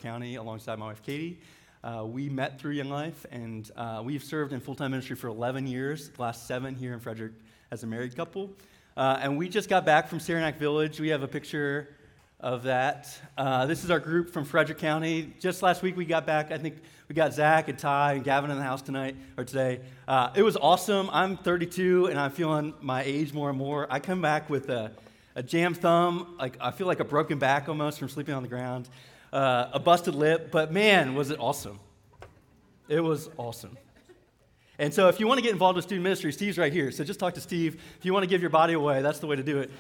County alongside my wife, Katie. We met through Young Life, and we've served in full-time ministry for 11 years, the last 7 here in Frederick as a married couple. And we just got back from Saranac Village. We have a picture of that. This is our group from Frederick County. Just last week we got back. I think we got Zach and Ty and Gavin in the house today. It was awesome. I'm 32 and I'm feeling my age more and more. I come back with a jammed thumb. Like I feel like a broken back almost from sleeping on the ground. A busted lip, but man, was it awesome. It was awesome. And so if you want to get involved with student ministry, Steve's right here. So just talk to Steve. If you want to give your body away, that's the way to do it.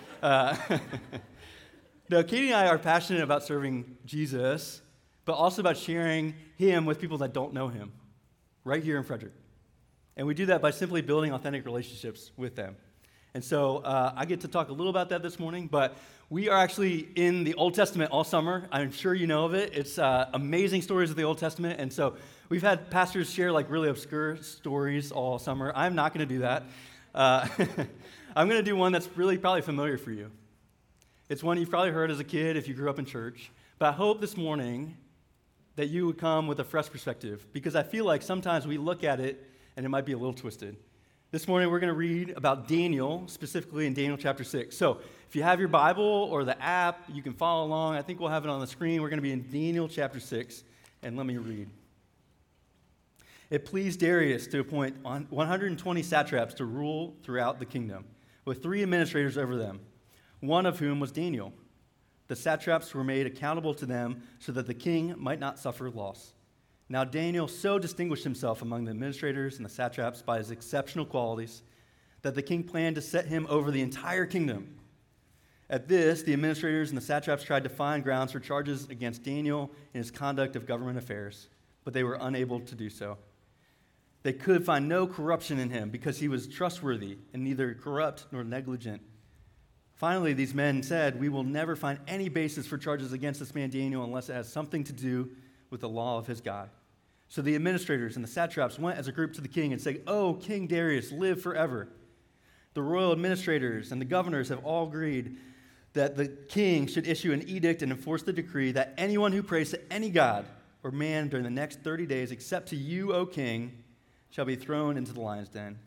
No, Katie and I are passionate about serving Jesus, but also about sharing him with people that don't know him right here in Frederick. And we do that by simply building authentic relationships with them. And so I get to talk a little about that this morning, but we are actually in the Old Testament all summer. I'm sure you know of it. It's amazing stories of the Old Testament. And so we've had pastors share like really obscure stories all summer. I'm not going to do that. I'm going to do one that's really probably familiar for you. It's one you've probably heard as a kid if you grew up in church. But I hope this morning that you would come with a fresh perspective, because I feel like sometimes we look at it and it might be a little twisted. This morning we're going to read about Daniel, specifically in Daniel chapter 6. So if you have your Bible or the app, you can follow along. I think we'll have it on the screen. We're going to be in Daniel chapter 6, and let me read. It pleased Darius to appoint 120 satraps to rule throughout the kingdom, with 3 administrators over them, one of whom was Daniel. The satraps were made accountable to them so that the king might not suffer loss. Now Daniel so distinguished himself among the administrators and the satraps by his exceptional qualities that the king planned to set him over the entire kingdom. At this, the administrators and the satraps tried to find grounds for charges against Daniel in his conduct of government affairs, but they were unable to do so. They could find no corruption in him because he was trustworthy and neither corrupt nor negligent. Finally, these men said, "We will never find any basis for charges against this man Daniel unless it has something to do with the law of his God." So the administrators and the satraps went as a group to the king and said, "Oh, King Darius, live forever." The royal administrators and the governors have all agreed that the king should issue an edict and enforce the decree that anyone who prays to any god or man during the next 30 days, except to you, O king, shall be thrown into the lion's den.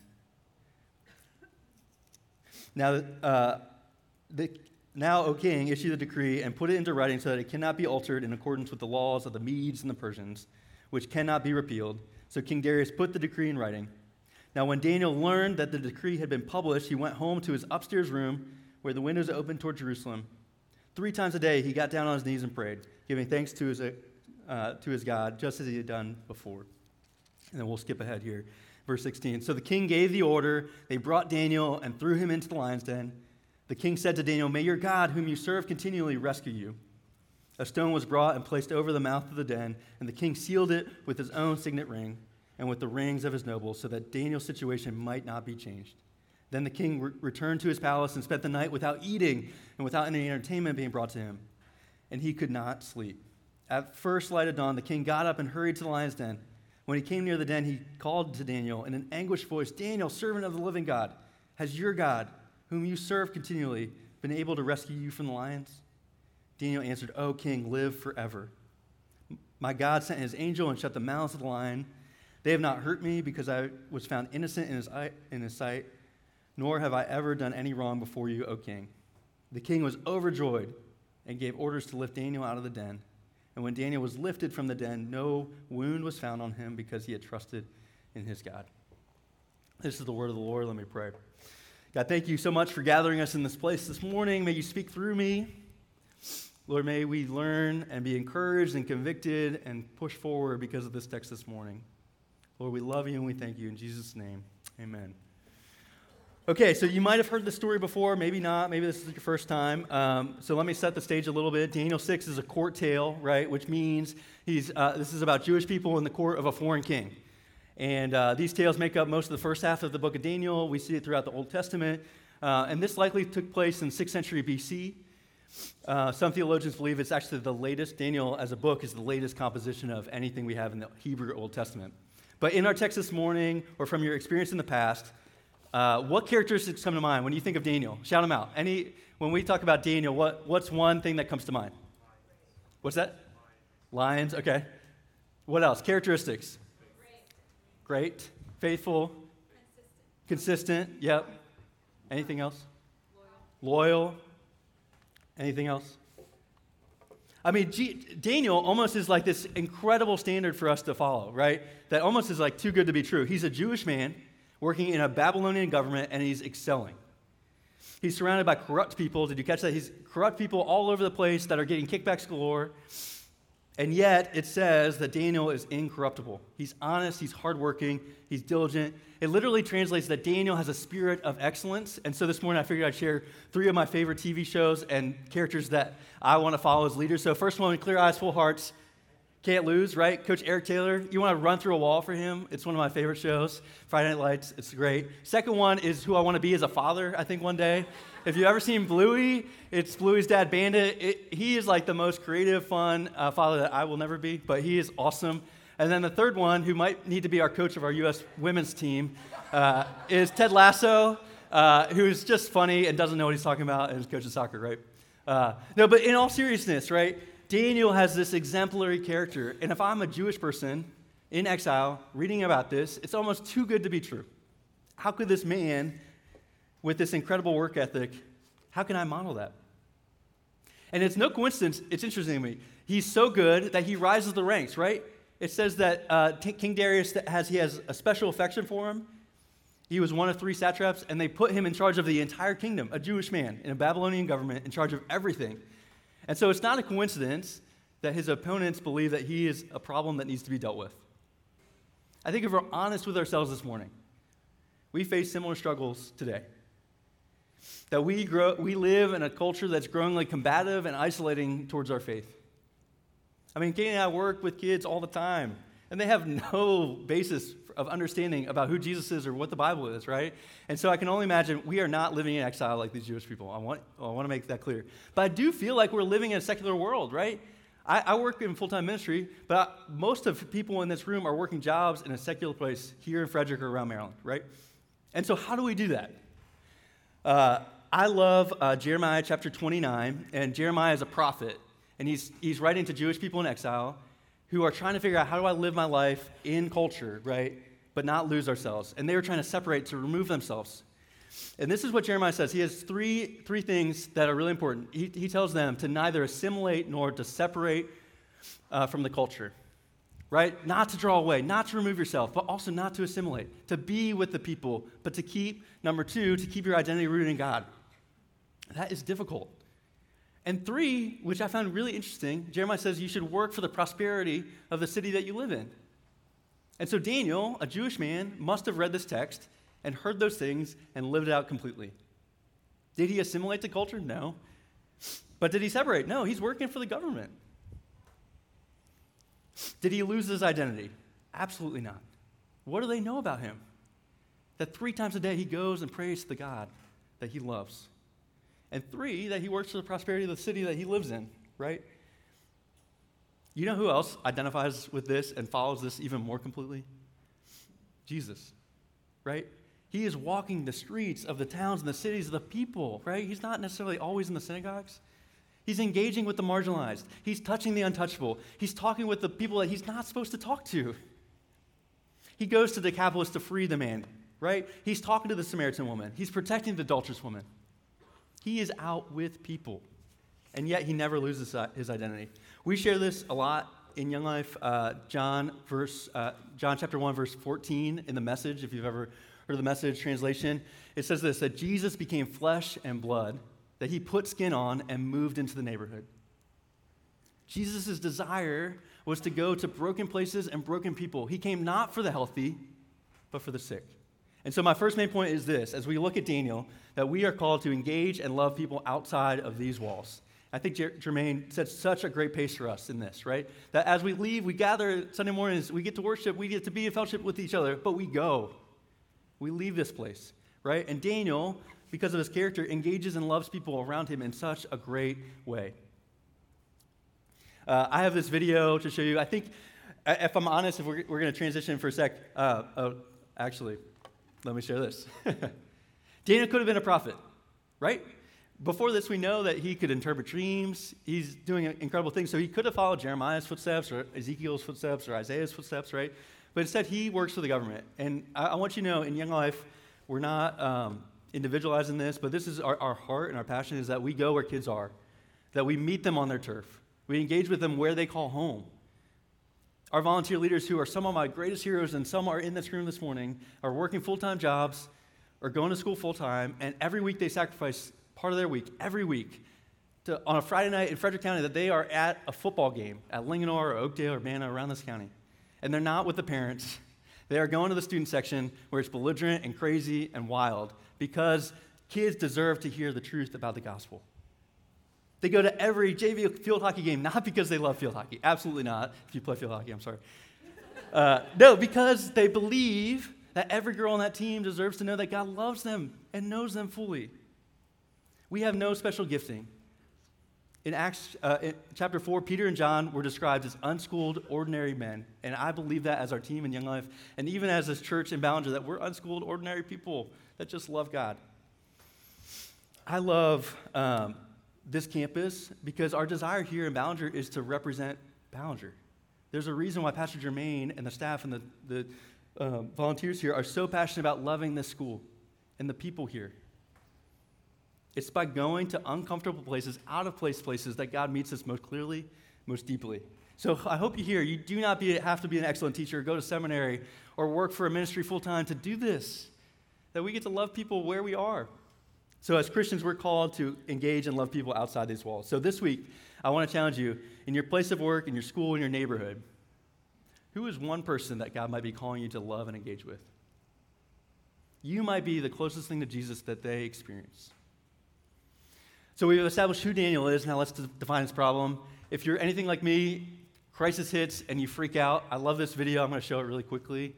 Now, O king, issue the decree and put it into writing so that it cannot be altered in accordance with the laws of the Medes and the Persians, which cannot be repealed. So King Darius put the decree in writing. Now, when Daniel learned that the decree had been published, he went home to his upstairs room where the windows opened toward Jerusalem. 3 times a day, he got down on his knees and prayed, giving thanks to his God, just as he had done before. And then we'll skip ahead here. Verse 16. So the king gave the order. They brought Daniel and threw him into the lion's den. The king said to Daniel, "May your God, whom you serve continually, rescue you." A stone was brought and placed over the mouth of the den, and the king sealed it with his own signet ring and with the rings of his nobles, so that Daniel's situation might not be changed. Then the king returned to his palace and spent the night without eating and without any entertainment being brought to him, and he could not sleep. At first light of dawn, the king got up and hurried to the lion's den. When he came near the den, he called to Daniel in an anguished voice, "Daniel, servant of the living God, has your God, whom you serve continually, been able to rescue you from the lions?" Daniel answered, "O king, live forever. My God sent his angel and shut the mouths of the lion. They have not hurt me because I was found innocent in his sight, nor have I ever done any wrong before you, O king." The king was overjoyed and gave orders to lift Daniel out of the den. And when Daniel was lifted from the den, no wound was found on him because he had trusted in his God. This is the word of the Lord. Let me pray. God, thank you so much for gathering us in this place this morning. May you speak through me. Lord, may we learn and be encouraged and convicted and push forward because of this text this morning. Lord, we love you and we thank you. In Jesus' name, amen. Okay, so you might have heard this story before, maybe not, maybe this is your first time. So let me set the stage a little bit. Daniel 6 is a court tale, right, which means this is about Jewish people in the court of a foreign king. And these tales make up most of the first half of the book of Daniel. We see it throughout the Old Testament. And this likely took place in 6th century BC. Some theologians believe it's actually the latest. Daniel, as a book, is the latest composition of anything we have in the Hebrew Old Testament. But in our text this morning, or from your experience in the past, what characteristics come to mind when you think of Daniel? Shout them out. When we talk about Daniel, what's one thing that comes to mind? What's that? Lions, okay. What else? Characteristics. Great. Faithful. Consistent. Yep. Anything else? Loyal. Anything else? I mean, Daniel almost is like this incredible standard for us to follow, right? That almost is like too good to be true. He's a Jewish man working in a Babylonian government, and he's excelling. He's surrounded by corrupt people. Did you catch that? He's corrupt people all over the place that are getting kickbacks galore. And yet, it says that Daniel is incorruptible. He's honest, he's hardworking, he's diligent. It literally translates that Daniel has a spirit of excellence. And so this morning, I figured I'd share 3 of my favorite TV shows and characters that I want to follow as leaders. So first one, Clear Eyes, Full Hearts. Can't lose, right? Coach Eric Taylor, you want to run through a wall for him? It's one of my favorite shows. Friday Night Lights, it's great. Second one is Who I Want to Be as a Father, I think one day. If you've ever seen Bluey, it's Bluey's dad, Bandit. He is like the most creative, fun father that I will never be, but he is awesome. And then the third one, who might need to be our coach of our U.S. women's team, is Ted Lasso, who's just funny and doesn't know what he's talking about and is coaching soccer, right? No, but in all seriousness, right, Daniel has this exemplary character. And if I'm a Jewish person in exile reading about this, it's almost too good to be true. How could this man with this incredible work ethic, how can I model that? And it's no coincidence, it's interesting to me. He's so good that he rises the ranks, right? It says that King Darius has a special affection for him. He was one of 3 satraps, and they put him in charge of the entire kingdom, a Jewish man in a Babylonian government in charge of everything. And so it's not a coincidence that his opponents believe that he is a problem that needs to be dealt with. I think if we're honest with ourselves this morning, we face similar struggles today. That we live in a culture that's growingly combative and isolating towards our faith. I mean, Katie and I work with kids all the time, and they have no basis of understanding about who Jesus is or what the Bible is, right? And so I can only imagine we are not living in exile like these Jewish people. I want to make that clear. But I do feel like we're living in a secular world, right? I work in full-time ministry, but most of people in this room are working jobs in a secular place here in Frederick or around Maryland, right? And so how do we do that? I love Jeremiah chapter 29, and Jeremiah is a prophet, and he's writing to Jewish people in exile who are trying to figure out how do I live my life in culture, right, but not lose ourselves. And they were trying to separate, to remove themselves. And this is what Jeremiah says. He has three things that are really important. He tells them to neither assimilate nor to separate from the culture, right? Not to draw away, not to remove yourself, but also not to assimilate, to be with the people, but to keep, number 2, to keep your identity rooted in God. That is difficult. And 3, which I found really interesting, Jeremiah says you should work for the prosperity of the city that you live in. And so Daniel, a Jewish man, must have read this text and heard those things and lived it out completely. Did he assimilate to culture? No. But did he separate? No, he's working for the government. Did he lose his identity? Absolutely not. What do they know about him? That 3 times a day he goes and prays to the God that he loves. And 3, that he works for the prosperity of the city that he lives in, right? You know who else identifies with this and follows this even more completely? Jesus, right? He is walking the streets of the towns and the cities of the people, right? He's not necessarily always in the synagogues. He's engaging with the marginalized. He's touching the untouchable. He's talking with the people that he's not supposed to talk to. He goes to Decapolis to free the man, right? He's talking to the Samaritan woman. He's protecting the adulterous woman. He is out with people, and yet he never loses his identity. We share this a lot in Young Life. John chapter 1, verse 14 in the Message, if you've ever heard the Message translation, it says this, that Jesus became flesh and blood, that he put skin on and moved into the neighborhood. Jesus' desire was to go to broken places and broken people. He came not for the healthy, but for the sick. And so my first main point is this, as we look at Daniel, that we are called to engage and love people outside of these walls. I think Jermaine set such a great pace for us in this, right? That as we leave, we gather Sunday mornings, we get to worship, we get to be in fellowship with each other, but we go. We leave this place, right? And Daniel, because of his character, engages and loves people around him in such a great way. I have this video to show you. I think, if I'm honest, if we're going to transition for a sec, actually, let me share this. Daniel could have been a prophet, right? Before this, we know that he could interpret dreams. He's doing incredible things. So he could have followed Jeremiah's footsteps or Ezekiel's footsteps or Isaiah's footsteps, right? But instead, he works for the government. And I want you to know, in Young Life, we're not individualizing this, but this is our heart and our passion is that we go where kids are, that we meet them on their turf. We engage with them where they call home. Our volunteer leaders, who are some of my greatest heroes and some are in this room this morning, are working full-time jobs or going to school full-time, and every week they sacrifice part of their week, every week, on a Friday night in Frederick County, that they are at a football game at Linganore or Oakdale or Banna around this county. And they're not with the parents. They are going to the student section where it's belligerent and crazy and wild because kids deserve to hear the truth about the gospel. They go to every JV field hockey game, not because they love field hockey. Absolutely not. If you play field hockey, I'm sorry. No, because they believe that every girl on that team deserves to know that God loves them and knows them fully. We have no special gifting. In Acts in chapter 4, Peter and John were described as unschooled, ordinary men. And I believe that as our team in Young Life, and even as this church in Ballinger, that we're unschooled, ordinary people that just love God. I love this campus because our desire here in Ballinger is to represent Ballinger. There's a reason why Pastor Jermaine and the staff and the volunteers here are so passionate about loving this school and the people here. It's by going to uncomfortable places, out-of-place places, that God meets us most clearly, most deeply. So I hope you hear, you do not have to be an excellent teacher, go to seminary, or work for a ministry full-time to do this, that we get to love people where we are. So as Christians, we're called to engage and love people outside these walls. So this week, I want to challenge you, in your place of work, in your school, in your neighborhood, who is one person that God might be calling you to love and engage with? You might be the closest thing to Jesus that they experience. So we've established who Daniel is. Now let's define his problem. If you're anything like me, crisis hits and you freak out. I love this video. I'm going to show it really quickly.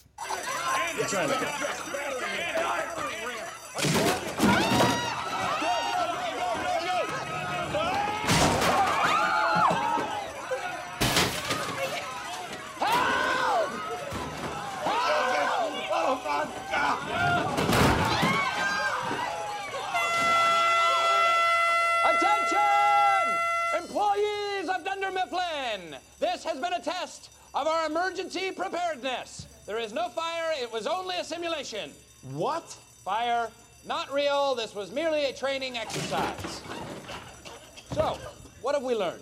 This has been a test of our emergency preparedness. There is no fire. It was only a simulation. What? Fire, not real. This was merely a training exercise. So, what have we learned?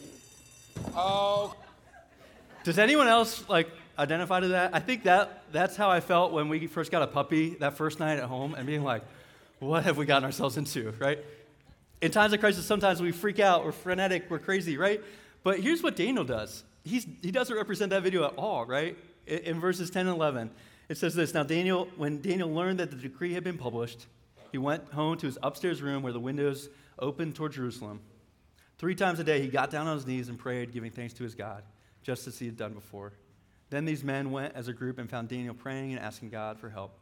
Oh. Does anyone else identify to that? I think that's how I felt when we first got a puppy that first night at home and being like, what have we gotten ourselves into, right? In times of crisis, sometimes we freak out, we're frenetic, we're crazy, right? But here's what Daniel does. He doesn't represent that video at all, right? In verses 10 and 11, it says this. Now, when Daniel learned that the decree had been published, he went home to his upstairs room where the windows opened toward Jerusalem. 3 times a day, he got down on his knees and prayed, giving thanks to his God, just as he had done before. Then these men went as a group and found Daniel praying and asking God for help.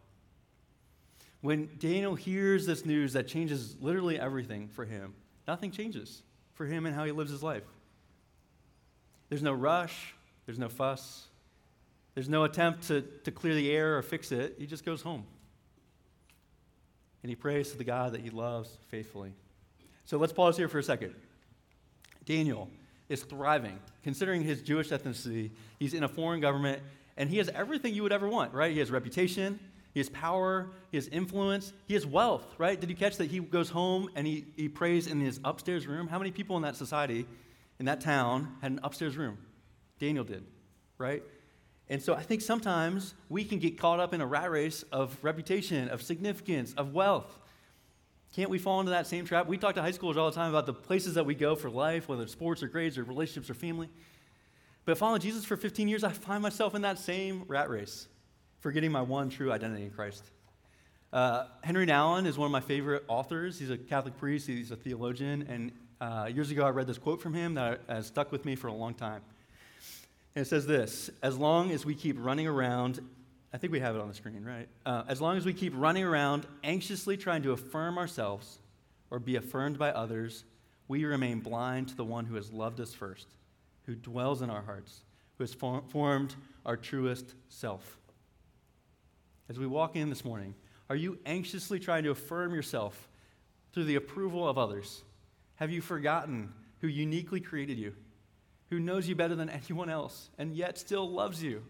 When Daniel hears this news that changes literally everything for him, nothing changes for him and how he lives his life. There's no rush. There's no fuss. There's no attempt to clear the air or fix it. He just goes home. And he prays to the God that he loves faithfully. So let's pause here for a second. Daniel is thriving. Considering his Jewish ethnicity, he's in a foreign government, and he has everything you would ever want, right? He has reputation, he has power, he has influence, he has wealth, right? Did you catch that he goes home and he prays in his upstairs room? How many people in that society, in that town, had an upstairs room? Daniel did, right? And so I think sometimes we can get caught up in a rat race of reputation, of significance, of wealth. Can't we fall into that same trap? We talk to high schoolers all the time about the places that we go for life, whether it's sports or grades or relationships or family. But following Jesus for 15 years, I find myself in that same rat race, forgetting my one true identity in Christ. Henry Nouwen is one of my favorite authors. He's a Catholic priest. He's a theologian. And years ago, I read this quote from him that has stuck with me for a long time. And it says this: as long as we keep running around, I think we have it on the screen, right? As long as we keep running around anxiously trying to affirm ourselves or be affirmed by others, we remain blind to the one who has loved us first, who dwells in our hearts, who has formed our truest self. As we walk in this morning, are you anxiously trying to affirm yourself through the approval of others? Have you forgotten who uniquely created you, who knows you better than anyone else, and yet still loves you?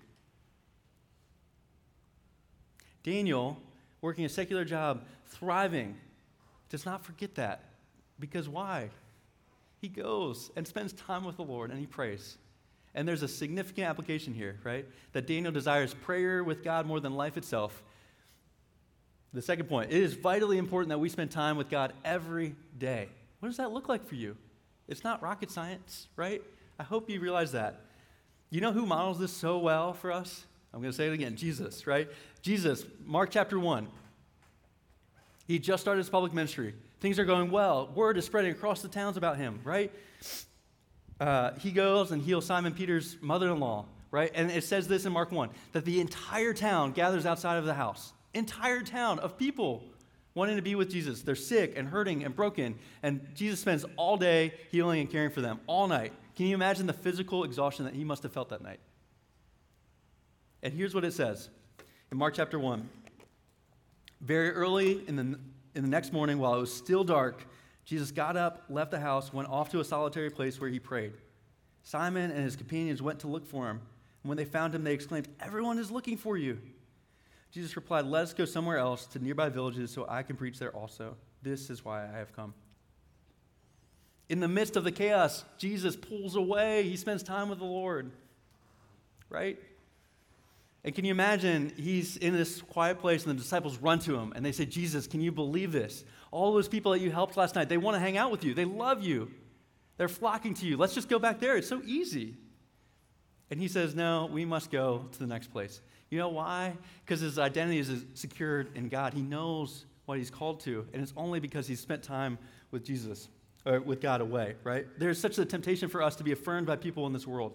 Daniel, working a secular job, thriving, does not forget that. Because why? He goes and spends time with the Lord and he prays. And there's a significant application here, right? That Daniel desires prayer with God more than life itself. The second point, it is vitally important that we spend time with God every day. What does that look like for you? It's not rocket science, right? I hope you realize that. You know who models this so well for us? I'm going to say it again, Jesus, right? Jesus, Mark chapter 1. He just started his public ministry. Things are going well. Word is spreading across the towns about him, right? He goes and heals Simon Peter's mother-in-law, right? And it says this in Mark 1, that the entire town gathers outside of the house. Entire town of people wanting to be with Jesus. They're sick and hurting and broken. And Jesus spends all day healing and caring for them, all night. Can you imagine the physical exhaustion that he must have felt that night? And here's what it says in Mark chapter 1. Very early in the next morning, while it was still dark, Jesus got up, left the house, went off to a solitary place where he prayed. Simon and his companions went to look for him. And when they found him, they exclaimed, "Everyone is looking for you." Jesus replied, "Let us go somewhere else to nearby villages so I can preach there also. This is why I have come." In the midst of the chaos, Jesus pulls away. He spends time with the Lord, right? And can you imagine, he's in this quiet place and the disciples run to him and they say, "Jesus, can you believe this? All those people that you helped last night, they want to hang out with you. They love you. They're flocking to you. Let's just go back there. It's so easy." And he says, "No, we must go to the next place." You know why? Because his identity is secured in God. He knows what he's called to, and it's only because he's spent time with Jesus, or with God away, right? There's such a temptation for us to be affirmed by people in this world.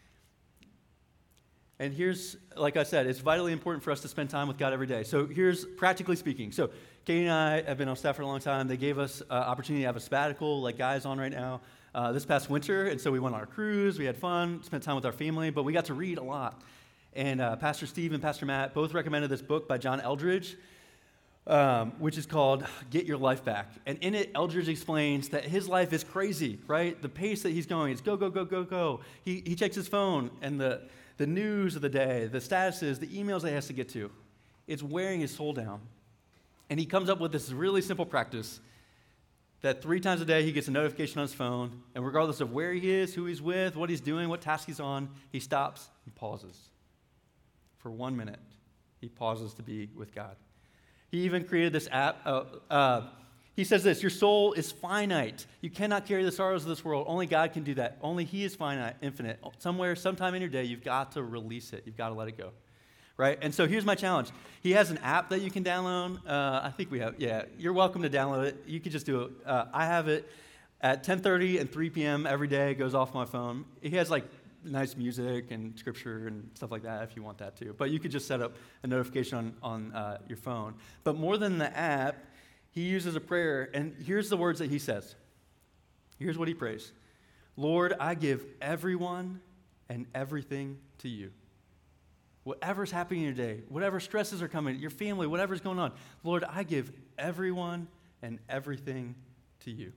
And here's, like I said, it's vitally important for us to spend time with God every day. So here's, practically speaking. So Katie and I have been on staff for a long time. They gave us an opportunity to have a sabbatical, like Guy's on right now, this past winter. And so we went on our cruise. We had fun, spent time with our family, but we got to read a lot. And Pastor Steve and Pastor Matt both recommended this book by John Eldredge, which is called Get Your Life Back. And in it, Eldredge explains that his life is crazy, right? The pace that he's going is go, go, go, go, go. He checks his phone, and the news of the day, the statuses, the emails that he has to get to, it's wearing his soul down. And he comes up with this really simple practice that 3 times a day he gets a notification on his phone, and regardless of where he is, who he's with, what he's doing, what task he's on, he stops and pauses. For 1 minute, he pauses to be with God. He even created this app. He says this, "Your soul is finite. You cannot carry the sorrows of this world. Only God can do that. Only he is finite, infinite. Somewhere, sometime in your day, you've got to release it. You've got to let it go." Right? And so here's my challenge. He has an app that you can download. I think we have. Yeah, you're welcome to download it. You could just do it. I have it at 10:30 and 3 p.m. every day. It goes off my phone. He has like nice music and scripture and stuff like that if you want that too. But you could just set up a notification on your phone. But more than the app, he uses a prayer, and here's the words that he says. Here's what he prays. "Lord, I give everyone and everything to you." Whatever's happening in your day, whatever stresses are coming, your family, whatever's going on, Lord, I give everyone and everything to you.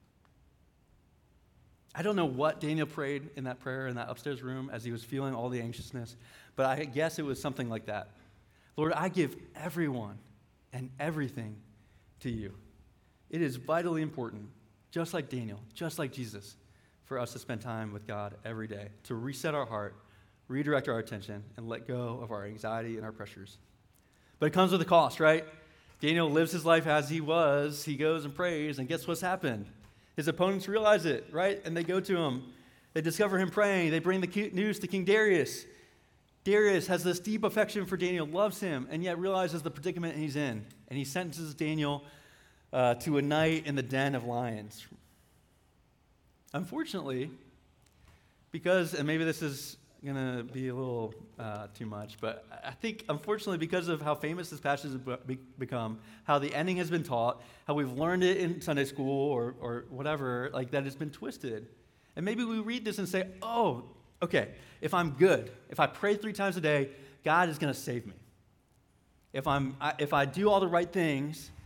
I don't know what Daniel prayed in that prayer in that upstairs room as he was feeling all the anxiousness, but I guess it was something like that. Lord, I give everyone and everything to you. It is vitally important, just like Daniel, just like Jesus, for us to spend time with God every day, to reset our heart, redirect our attention, and let go of our anxiety and our pressures. But it comes with a cost, right? Daniel lives his life as he was. He goes and prays, and guess what's happened? His opponents realize it, right? And they go to him. They discover him praying. They bring the news to King Darius. Darius has this deep affection for Daniel, loves him, and yet realizes the predicament he's in. And he sentences Daniel to a night in the den of lions. Unfortunately, because, and maybe this is going to be a little too much, but I think, unfortunately, because of how famous this passage has become, how the ending has been taught, how we've learned it in Sunday school or whatever, like that it's been twisted. And maybe we read this and say, oh, okay, if I'm good, if I pray 3 times a day, God is going to save me. If I do all the right things,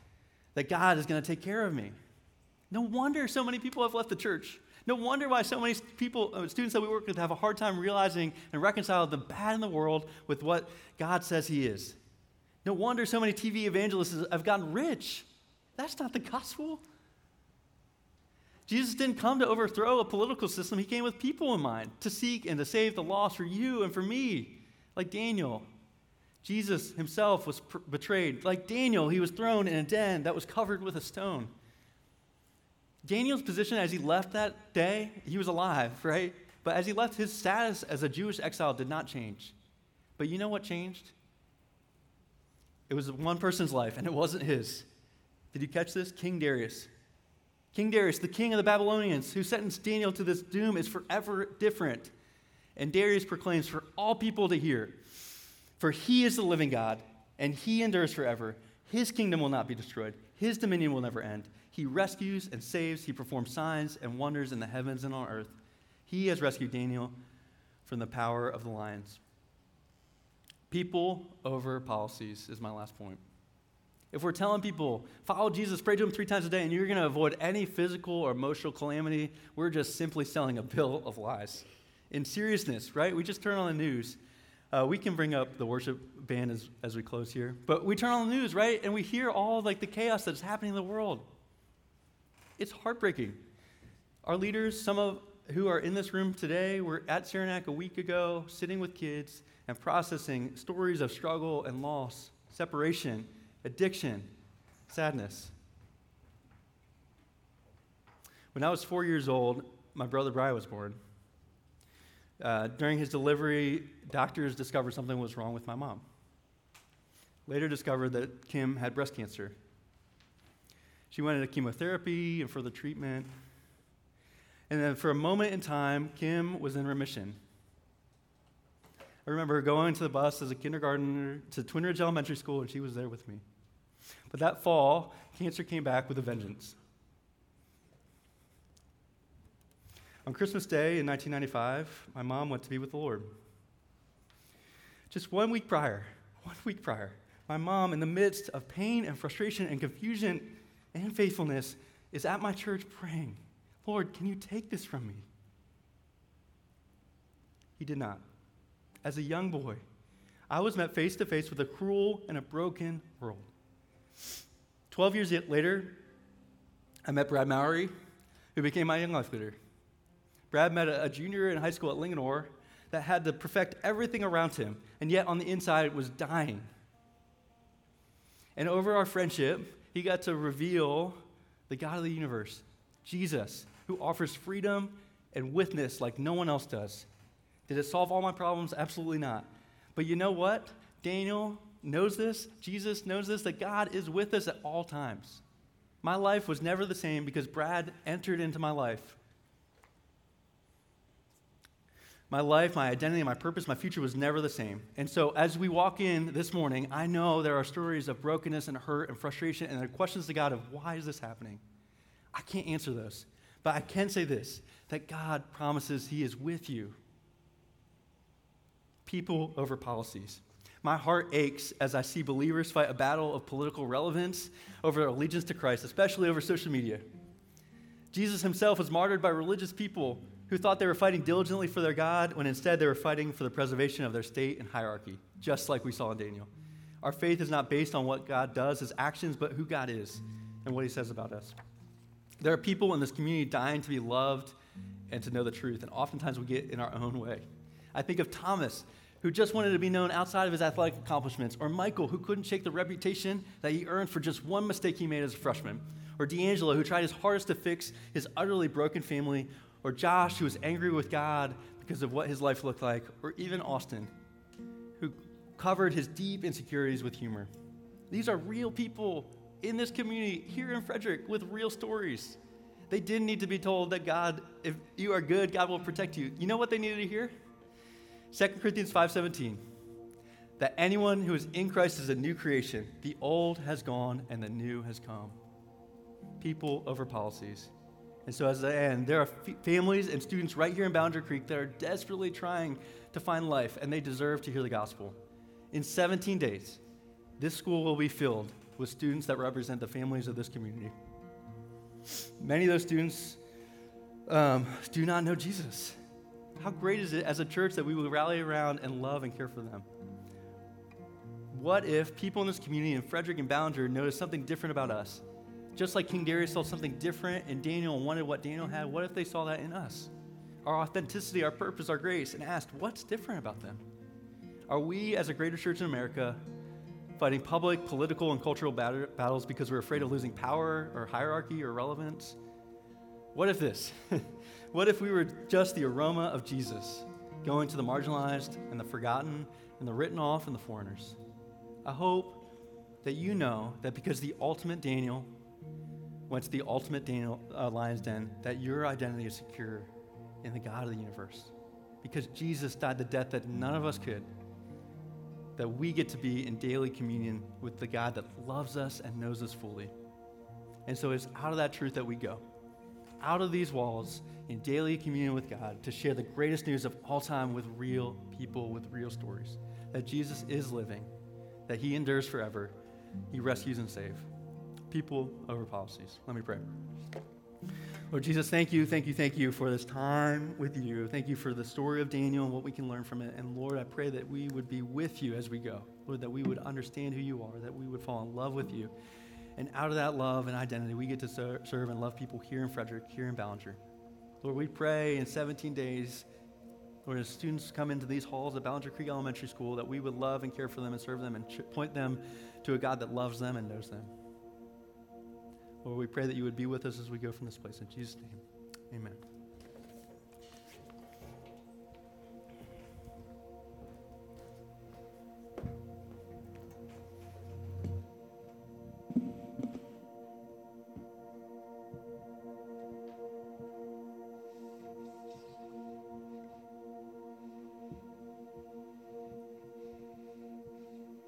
that God is going to take care of me. No wonder so many people have left the church. No wonder why so many students that we work with have a hard time realizing and reconciling the bad in the world with what God says he is. No wonder so many TV evangelists have gotten rich. That's not the gospel. Jesus didn't come to overthrow a political system. He came with people in mind, to seek and to save the lost for you and for me, like Daniel. Jesus himself was betrayed. Like Daniel, he was thrown in a den that was covered with a stone. Daniel's position as he left that day, he was alive, right? But as he left, his status as a Jewish exile did not change. But you know what changed? It was one person's life, and it wasn't his. Did you catch this? King Darius. King Darius, the king of the Babylonians, who sentenced Daniel to this doom, is forever different. And Darius proclaims for all people to hear, for he is the living God, and he endures forever. His kingdom will not be destroyed. His dominion will never end. He rescues and saves. He performs signs and wonders in the heavens and on earth. He has rescued Daniel from the power of the lions. People over policies is my last point. If we're telling people, follow Jesus, pray to him 3 times a day, and you're going to avoid any physical or emotional calamity, we're just simply selling a bill of lies. In seriousness, right? We just turn on the news. We can bring up the worship band as we close here. But we turn on the news, right? And we hear all like the chaos that's happening in the world. It's heartbreaking. Our leaders, some of who are in this room today, were at Saranac a week ago, sitting with kids and processing stories of struggle and loss, separation, addiction, sadness. When I was 4 years old, my brother Brian was born. During his delivery, doctors discovered something was wrong with my mom. Later discovered that Kim had breast cancer. She went into chemotherapy and further treatment. And then for a moment in time, Kim was in remission. I remember going to the bus as a kindergartner to Twin Ridge Elementary School, and she was there with me. But that fall, cancer came back with a vengeance. On Christmas Day in 1995, my mom went to be with the Lord. Just 1 week prior, my mom, in the midst of pain and frustration and confusion and faithfulness, is at my church praying, Lord, can you take this from me? He did not. As a young boy, I was met face to face with a cruel and a broken world. 12 years later, I met Brad Mowry, who became my young life leader. Brad met a junior in high school at Linganore that had to perfect everything around him, and yet on the inside was dying. And over our friendship, he got to reveal the God of the universe, Jesus, who offers freedom and witness like no one else does. Did it solve all my problems? Absolutely not. But you know what? Daniel knows this. Jesus knows this, that God is with us at all times. My life was never the same because Brad entered into my life. My life, my identity, my purpose, my future was never the same. And so as we walk in this morning, I know there are stories of brokenness and hurt and frustration, and there are questions to God of why is this happening? I can't answer those. But I can say this, that God promises he is with you. People over policies. My heart aches as I see believers fight a battle of political relevance over allegiance to Christ, especially over social media. Jesus himself was martyred by religious people who thought they were fighting diligently for their God, when instead they were fighting for the preservation of their state and hierarchy, just like we saw in Daniel. Our faith is not based on what God does, his actions, but who God is and what he says about us. There are people in this community dying to be loved and to know the truth, and oftentimes we get in our own way. I think of Thomas, who just wanted to be known outside of his athletic accomplishments, or Michael, who couldn't shake the reputation that he earned for just one mistake he made as a freshman, or D'Angelo, who tried his hardest to fix his utterly broken family, or Josh, who was angry with God because of what his life looked like, or even Austin, who covered his deep insecurities with humor. These are real people in this community here in Frederick with real stories. They didn't need to be told that God, if you are good, God will protect you. You know what they needed to hear? 2 Corinthians 5:17, that anyone who is in Christ is a new creation. The old has gone and the new has come. People over policies. And so as I end, there are families and students right here in Boundary Creek that are desperately trying to find life, and they deserve to hear the gospel. In 17 days, this school will be filled with students that represent the families of this community. Many of those students do not know Jesus. How great is it as a church that we will rally around and love and care for them? What if people in this community in Frederick and Ballinger noticed something different about us? Just like King Darius saw something different in Daniel and wanted what Daniel had, what if they saw that in us? Our authenticity, our purpose, our grace, and asked, what's different about them? Are we, as a greater church in America, fighting public, political, and cultural battles because we're afraid of losing power or hierarchy or relevance? What if this? What if we were just the aroma of Jesus, going to the marginalized and the forgotten and the written off and the foreigners? I hope that you know that because the ultimate Daniel went to the ultimate lion's den, that your identity is secure in the God of the universe. Because Jesus died the death that none of us could, that we get to be in daily communion with the God that loves us and knows us fully. And so it's out of that truth that we go, out of these walls in daily communion with God to share the greatest news of all time with real people, with real stories, that Jesus is living, that he endures forever, he rescues and saves. People over policies. Let me pray. Lord Jesus, thank you for this time with you. Thank you for the story of Daniel and what we can learn from it. And Lord, I pray that we would be with you as we go. Lord, that we would understand who you are, that we would fall in love with you. And out of that love and identity, we get to serve and love people here in Frederick, here in Ballinger. Lord, we pray in 17 days, Lord, as students come into these halls at Ballinger Creek Elementary School, that we would love and care for them and serve them and point them to a God that loves them and knows them. Lord, we pray that you would be with us as we go from this place. In Jesus' name, amen.